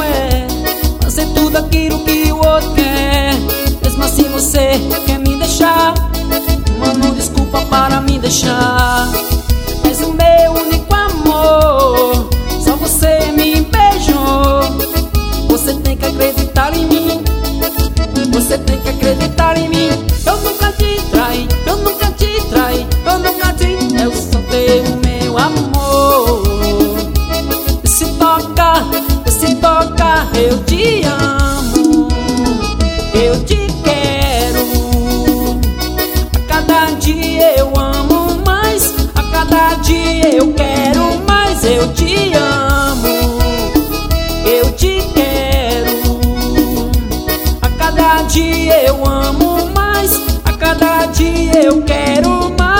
como é fazer tudo aquilo que o outro quer. Mesmo assim você quer me deixar. Mano, desculpa para me deixar. És o meu único amor, só você me beijou. Você tem que acreditar em mim. Você tem que acreditar em mim. Eu nunca te traí, eu nunca te traí, eu nunca te... Eu só tenho o meu amor. Se toca, eu te amo. Eu te quero. A cada dia eu amo mais. A cada dia eu quero mais. Eu te amo. Eu te quero. A cada dia eu amo mais. A cada dia eu quero mais.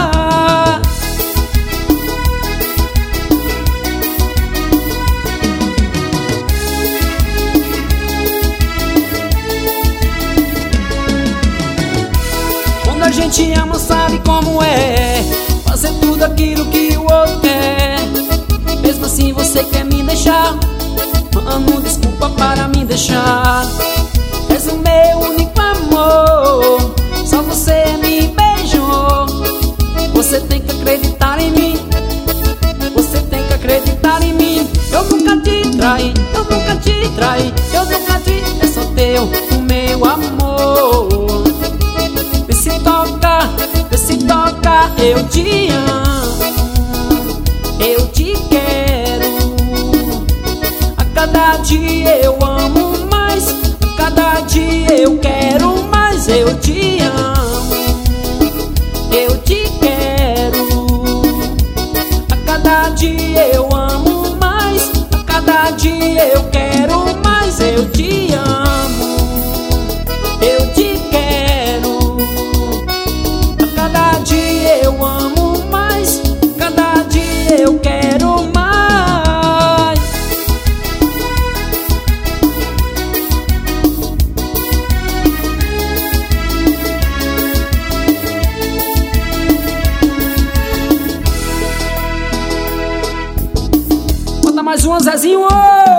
Quando a gente ama sabe como é fazer tudo aquilo que o outro quer. Mesmo assim você quer me deixar. Mano, desculpa para me deixar. És o meu único amor, só você me beijou. Você tem que acreditar em mim. Você tem que acreditar em mim. Eu nunca te traí, eu nunca te traí, eu nunca te... É só teu, o meu amor. Vê se toca, eu te amo. Eu te quero. A cada dia eu amo mais. A cada dia eu quero mais. Eu te amo. Eu te quero. A cada dia eu amo mais. A cada dia eu quero mais. Eu te amo. Eu te quero. A cada dia eu amo mais. A cada dia eu quero mais. Bota mais uma, Zezinho!